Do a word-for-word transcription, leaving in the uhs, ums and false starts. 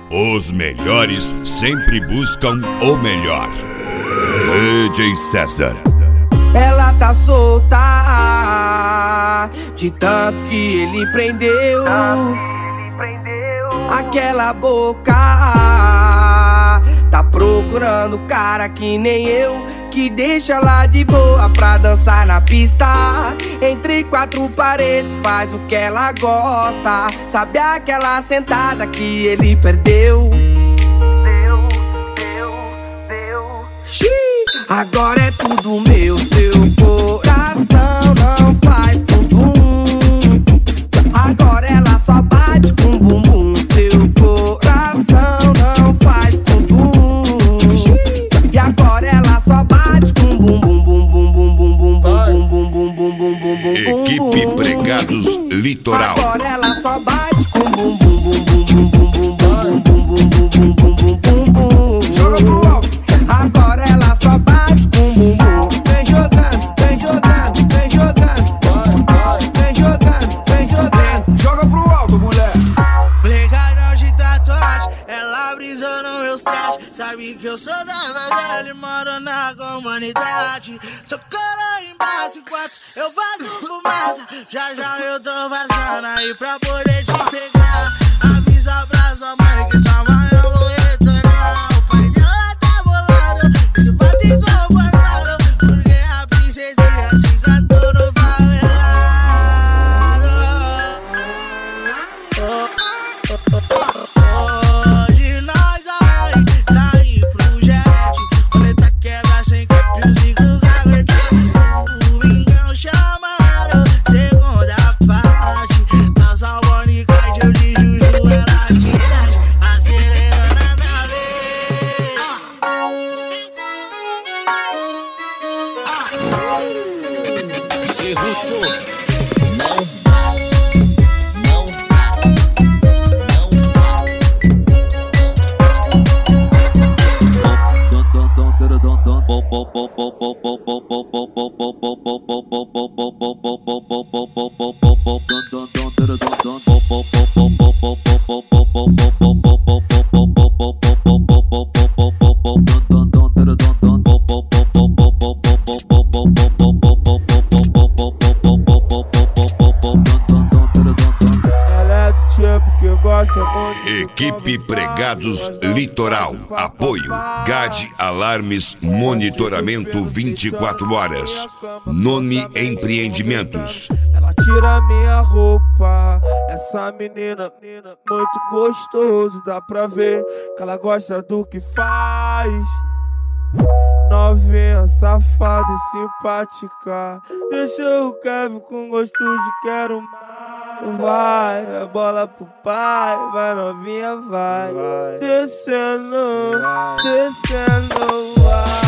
Os melhores sempre buscam o melhor. D J César. Ela tá solta de tanto que ele prendeu. Aquela boca tá procurando cara que nem eu, que deixa ela de boa pra dançar na pista. Entre quatro paredes faz o que ela gosta. Sabe aquela sentada que ele perdeu? Deu, deu, deu. Agora é tudo meu, seu coração não faz bumbum. Agora ela só bate com bumbum. Seu coração não faz bumbum. E agora ela só bate com bumbum, bumbum, bumbum, bumbum, bumbum, bumbum, bumbum, bumbum. Equipe Pregados Litoral. Agora ela só bate com bumbum, bumbum, bumbum, bumbum, bumbum, bumbum, bumbum, bumbum, bumbum. Joga pro alto. Agora ela só bate com bumbum. Vem jogando, vem jogando, vem jogando. Vem jogando, vem jogando. Joga pro alto, mulher. Blegadão de tatuagem, ela brisou no meus trajes. Sabe que eu sou da favela e moro na comunidade. Sou cara embaixo enquanto eu faço fumaça. Já já eu tô vazando aí pra poder te pegar. Avisa pra sua mãe que sua mãe eu vou retornar. O pai dela tá bolado, esse fato inconformado, porque a princesinha te cantou no favelado. Oh, oh, oh, oh. Hoje nós vai cair pro jet. Roleta quebra sem capios e com gaveta. O Vingão chamaram, segunda parte. Casal Bonica de eu de Juju, ela te desce, acelerando a nave. Esse russo não Equipe Pregados Litoral. Apoio Gade Alarmes, monitoramento vinte e quatro horas. Nome Empreendimentos. Ela tira minha roupa. Essa menina, menina muito gostoso. Dá pra ver que ela gosta do que faz. Novinha, safada e simpática. Deixa o Kevin com gosto de quero mais. Vai, a bola pro pai. Vai, novinha, vai, vai. Descendo, vai. Descendo, vai.